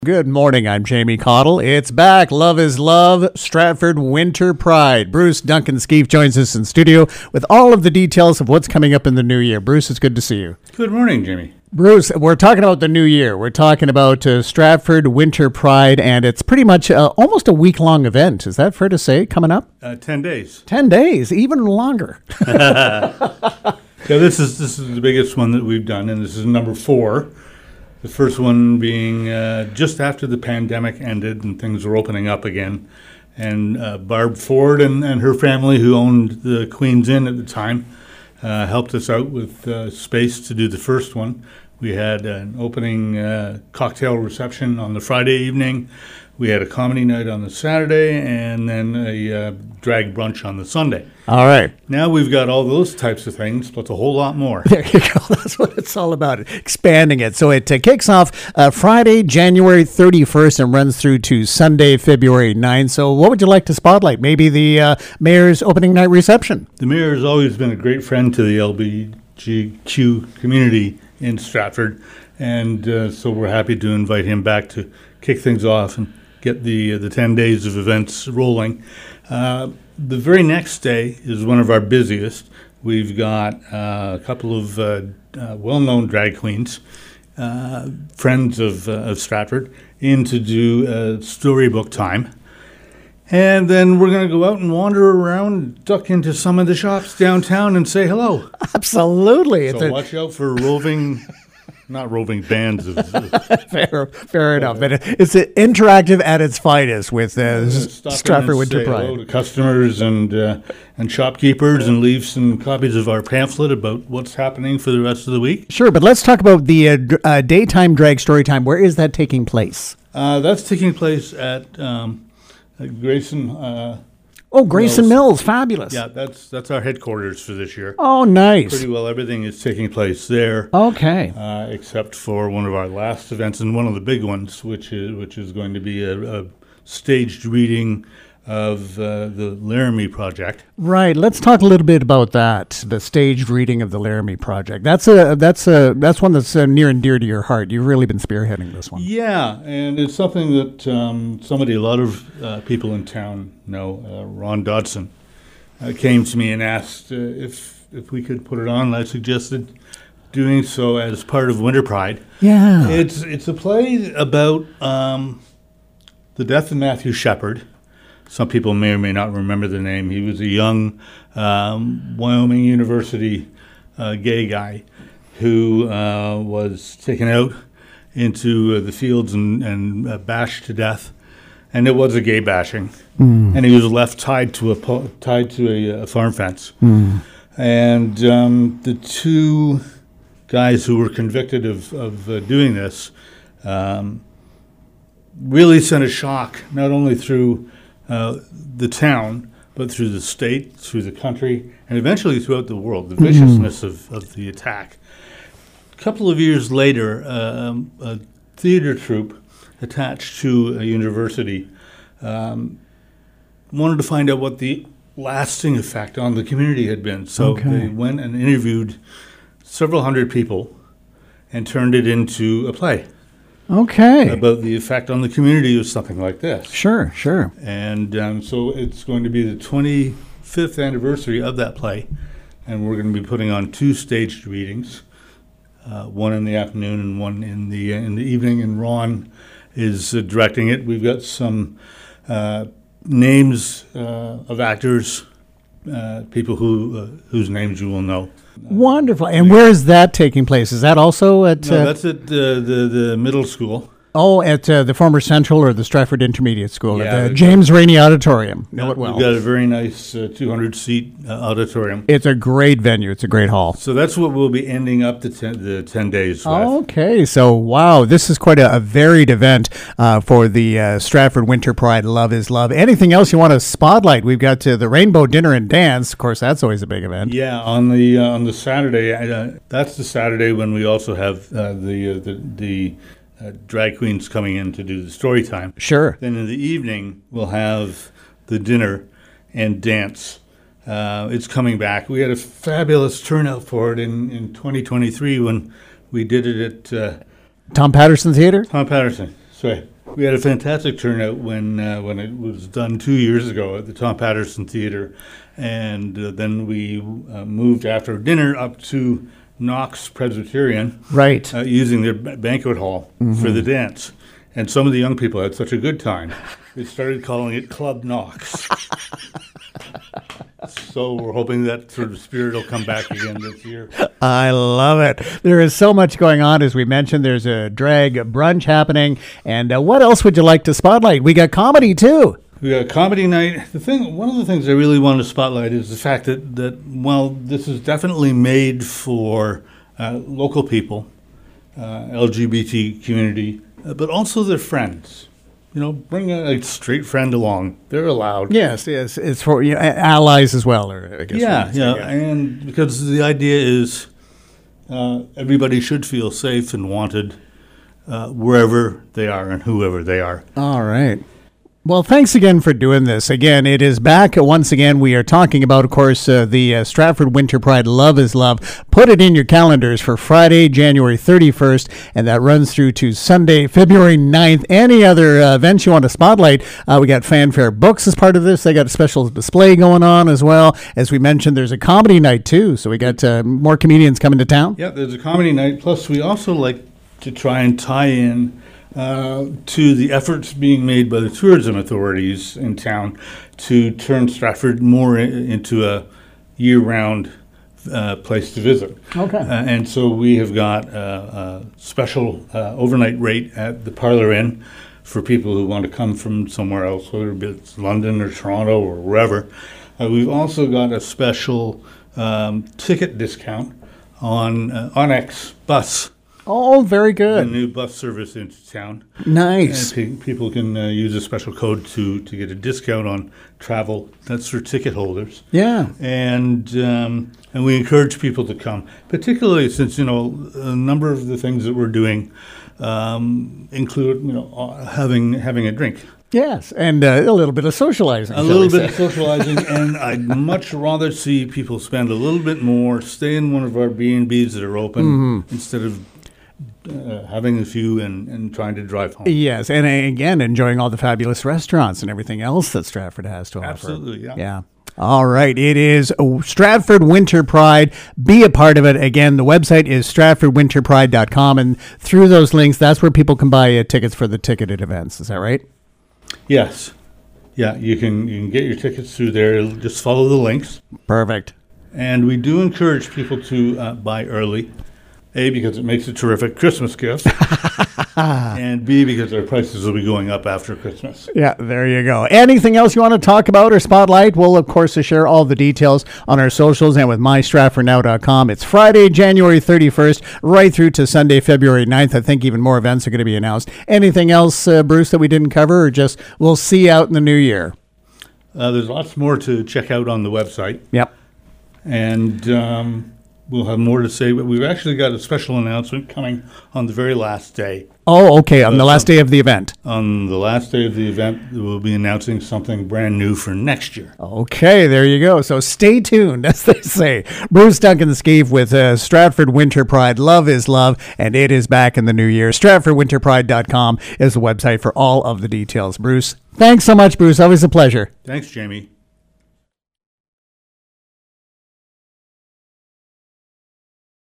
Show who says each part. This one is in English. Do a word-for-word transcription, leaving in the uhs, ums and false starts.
Speaker 1: Good morning, I'm Jamie Cottle. It's back. Love is Love, Stratford Winter Pride. Bruce Duncan Skeef joins us in studio with all of the details of what's coming up in the new year. Bruce, it's good to see you.
Speaker 2: Good morning, Jamie.
Speaker 1: Bruce, we're talking about the new year. We're talking about uh, Stratford Winter Pride, and it's pretty much uh, almost a week-long event. Is that fair to say, coming up?
Speaker 2: Uh, ten days.
Speaker 1: Ten days, even longer.
Speaker 2: So this is this is the biggest one that we've done, and this is number four. The first one being uh, just after the pandemic ended and things were opening up again. And uh, Barb Ford and, and her family, who owned the Queen's Inn at the time, uh, helped us out with uh, space to do the first one. We had an opening uh, cocktail reception on the Friday evening. We had a comedy night on the Saturday, and then a uh, drag brunch on the Sunday.
Speaker 1: All right.
Speaker 2: Now we've got all those types of things, plus a whole lot more.
Speaker 1: There you go. That's what it's all about, expanding it. So it uh, kicks off uh, Friday, January thirty-first, and runs through to Sunday, February ninth. So what would you like to spotlight? Maybe the uh, mayor's opening night reception.
Speaker 2: The mayor has always been a great friend to the L G B T Q community in Stratford, and uh, so we're happy to invite him back to kick things off and get the uh, the ten days of events rolling. Uh, the very next day is one of our busiest. We've got uh, a couple of uh, uh, well-known drag queens, uh, friends of, uh, of Stratford, in to do uh, storybook time. And then we're going to go out and wander around, duck into some of the shops downtown and say hello.
Speaker 1: Absolutely.
Speaker 2: So
Speaker 1: it's a-
Speaker 2: watch out for roving... Not roving bands of...
Speaker 1: fair fair enough. But it's interactive at its finest with uh,
Speaker 2: Stop
Speaker 1: Stratford
Speaker 2: in
Speaker 1: Winter
Speaker 2: and say
Speaker 1: Pride.
Speaker 2: hello to customers and uh, and shopkeepers, and leave some copies of our pamphlet about what's happening for the rest of the week.
Speaker 1: Sure, but let's talk about the uh, d- uh, daytime drag story time. Where is that taking place?
Speaker 2: Uh, that's taking place at, um, at Grayson. Uh,
Speaker 1: Oh, Grayson
Speaker 2: Mills.
Speaker 1: Mills. Fabulous.
Speaker 2: yeah, that's that's our headquarters for this year.
Speaker 1: Oh, nice.
Speaker 2: Pretty well everything is taking place there,
Speaker 1: Okay.
Speaker 2: uh, except for one of our last events and one of the big ones, which is which is going to be a, a staged reading of uh, the Laramie Project.
Speaker 1: Right. Let's talk a little bit about that. The staged reading of the Laramie Project. That's a that's a that's one that's uh, near and dear to your heart. You've really been spearheading this one.
Speaker 2: Yeah, and it's something that um, somebody, a lot of uh, people in town know. Uh, Ron Dodson uh, came to me and asked uh, if if we could put it on. I suggested doing so as part of Winter Pride.
Speaker 1: Yeah.
Speaker 2: It's it's a play about um, the death of Matthew Shepard. Some people may or may not remember the name. He was a young um, Wyoming University uh, gay guy who uh, was taken out into uh, the fields and, and uh, bashed to death. And it was a gay bashing. Mm. And he was left tied to a po- tied to a, a farm fence. Mm. And um, the two guys who were convicted of, of uh, doing this um, really sent a shock, not only through Uh, the town, but through the state, through the country, and eventually throughout the world, the viciousness mm. of, of the attack. A couple of years later, um, a theater troupe attached to a university um, wanted to find out what the lasting effect on the community had been. So
Speaker 1: okay.
Speaker 2: they went and interviewed several hundred people and turned it into a play.
Speaker 1: Okay.
Speaker 2: About the effect on the community of something like this.
Speaker 1: Sure, sure.
Speaker 2: And um, so it's going to be the twenty-fifth anniversary of that play, and we're going to be putting on two staged readings, uh, one in the afternoon and one in the in the evening. And Ron is uh, directing it. We've got some uh, names uh, of actors, uh, people who uh, whose names you will know.
Speaker 1: Wonderful. And where is that taking place? Is that also at...
Speaker 2: No,
Speaker 1: uh,
Speaker 2: that's at the, the, the middle school.
Speaker 1: Oh, at uh, the former Central or the Stratford Intermediate School,
Speaker 2: Yeah,
Speaker 1: at the
Speaker 2: we've
Speaker 1: James Rainey Auditorium. Know
Speaker 2: Yeah,
Speaker 1: it well.
Speaker 2: We've got a very nice uh, two hundred seat uh, auditorium.
Speaker 1: It's a great venue. It's a great hall.
Speaker 2: So that's what we'll be ending up the ten, the ten days with.
Speaker 1: Okay, so wow, this is quite a, a varied event uh, for the uh, Stratford Winter Pride. Love is Love. Anything else you want to spotlight? We've got uh, the Rainbow Dinner and Dance. Of course, that's always a big event.
Speaker 2: Yeah, on the uh, on the Saturday, uh, that's the Saturday when we also have uh, the uh, the the uh, drag queens coming in to do the story time.
Speaker 1: Sure.
Speaker 2: Then in the evening we'll have the dinner and dance. Uh, it's coming back. We had a fabulous turnout for it in, in twenty twenty-three when we did it at uh,
Speaker 1: Tom Patterson Theater?
Speaker 2: Tom Patterson. Sorry. We had a fantastic turnout when uh, when it was done two years ago at the Tom Patterson Theatre, and uh, then we uh, moved after dinner up to Knox Presbyterian,
Speaker 1: Right.
Speaker 2: uh, using their ba- banquet hall
Speaker 1: Mm-hmm.
Speaker 2: for the dance. And some of the young people had such a good time, they started calling it Club Knox. So we're hoping that sort of spirit will come back again this year.
Speaker 1: I love it. There is so much going on. As we mentioned, there's a drag brunch happening. And uh, what else would you like to spotlight? We got comedy, too.
Speaker 2: We got a comedy night. The thing, one of the things I really want to spotlight is the fact that, that while this is definitely made for uh, local people, uh, L G B T community, uh, but also their friends. You know, bring a, a straight friend along. They're allowed.
Speaker 1: Yes, yes. It's for you know, allies as well, or I guess.
Speaker 2: Yeah,
Speaker 1: friends,
Speaker 2: yeah,
Speaker 1: I guess.
Speaker 2: and because the idea is uh, everybody should feel safe and wanted uh, wherever they are and whoever they are.
Speaker 1: All right. Well, thanks again for doing this. Again, it is back. Once again, we are talking about, of course, uh, the uh, Stratford Winter Pride Love is Love. Put it in your calendars for Friday, January thirty-first, and that runs through to Sunday, February ninth. Any other uh, events you want to spotlight? Uh, we got Fanfare Books as part of this. They got a special display going on as well. As we mentioned, there's a comedy night, too. So we got uh, more comedians coming to town.
Speaker 2: Yeah, there's a comedy night. Plus, we also like to try and tie in uh, to the efforts being made by the tourism authorities in town to turn Stratford more i- into a year-round uh, place to visit.
Speaker 1: Okay.
Speaker 2: Uh, and so we have got uh, a special uh, overnight rate at the Parlour Inn for people who want to come from somewhere else, whether it's London or Toronto or wherever. Uh, we've also got a special um, ticket discount on uh, Onyx Bus,
Speaker 1: Oh, very
Speaker 2: a
Speaker 1: good.
Speaker 2: new bus service into town.
Speaker 1: Nice.
Speaker 2: And pe- people can uh, use a special code to, to get a discount on travel. That's for ticket holders.
Speaker 1: Yeah.
Speaker 2: And um, and we encourage people to come, particularly since, you know, a number of the things that we're doing um, include, you know, uh, having having a drink.
Speaker 1: Yes, and uh, a little bit of socializing.
Speaker 2: A
Speaker 1: shall
Speaker 2: little
Speaker 1: we
Speaker 2: bit of
Speaker 1: say.
Speaker 2: socializing, and I'd much rather see people spend a little bit more, stay in one of our B and B's that are open,
Speaker 1: Mm-hmm.
Speaker 2: instead of uh, having a few and, and trying to drive home.
Speaker 1: Yes, and uh, again, enjoying all the fabulous restaurants and everything else that Stratford has to offer.
Speaker 2: Absolutely, yeah.
Speaker 1: Yeah. All right. It is Stratford Winter Pride. Be a part of it. Again, the website is stratford winter pride dot com, and through those links, that's where people can buy uh, tickets for the ticketed events. Is that right?
Speaker 2: Yes. Yeah, you can you can get your tickets through there. It'll just follow the links.
Speaker 1: Perfect.
Speaker 2: And we do encourage people to uh, buy early. A, because it makes a terrific Christmas gift. And B, because our prices will be going up after Christmas.
Speaker 1: Yeah, there you go. Anything else you want to talk about or spotlight? We'll, of course, share all the details on our socials and with my stratford now dot com. It's Friday, January thirty-first, right through to Sunday, February ninth. I think even more events are going to be announced. Anything else, uh, Bruce, that we didn't cover, or just we'll see you out in the new year?
Speaker 2: Uh, there's lots more to check out on the website.
Speaker 1: Yep.
Speaker 2: And um, we'll have more to say, but we've actually got a special announcement coming on the very last day.
Speaker 1: Oh, okay, on the last day of the event.
Speaker 2: On the last day of the event, we'll be announcing something brand new for next year.
Speaker 1: Okay, there you go. So stay tuned, as they say. Bruce Duncan Skeeve with uh, Stratford Winter Pride. Love is love, and it is back in the new year. stratford winter pride dot com is the website for all of the details. Bruce, thanks so much, Bruce. Always a pleasure.
Speaker 2: Thanks, Jamie.